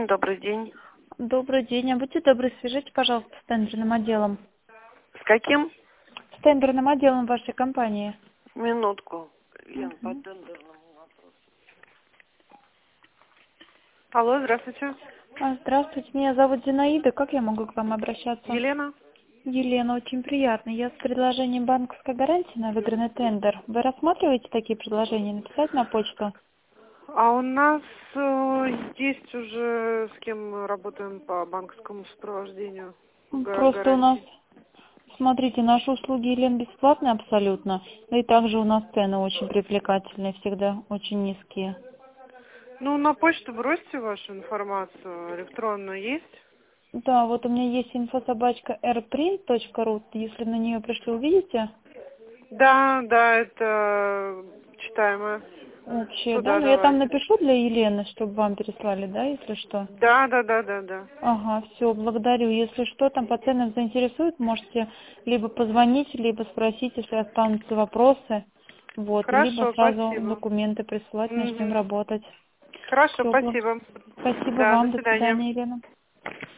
Добрый день. Добрый день. А будьте добры, свяжите, пожалуйста, с тендерным отделом. С каким? С тендерным отделом вашей компании. Минутку. Лен, по Мгм. тендерному вопросу. Алло, здравствуйте. Здравствуйте, меня зовут Зинаида. Как я могу к вам обращаться? Елена? Елена, очень приятно. Я с предложением банковской гарантии на выигранный тендер. Вы рассматриваете такие предложения? Написать на почту? А у нас есть уже с кем мы работаем по банковскому сопровождению Просто у нас, гарантий. смотрите, наши услуги, Елена, бесплатные абсолютно. Да и также у нас цены очень привлекательные, всегда очень низкие. Ну, на почту бросьте вашу информацию. Электронную есть? Да, вот у меня есть info@rprint.ru. Если на нее пришли, увидите? Да, да, это читаемое. Общее, да? Туда Ну, я там давайте. напишу для Елены, чтобы вам переслали, да, если что? Да, да, да, да, да. Ага, все, благодарю. Если что, там по ценам заинтересует, можете либо позвонить, либо спросить, если останутся вопросы. Вот, либо Хорошо, сразу спасибо. документы присылать, начнем Мгм. работать. Хорошо, Все, спасибо. спасибо Да, до вам, до свидания. свидания, Елена.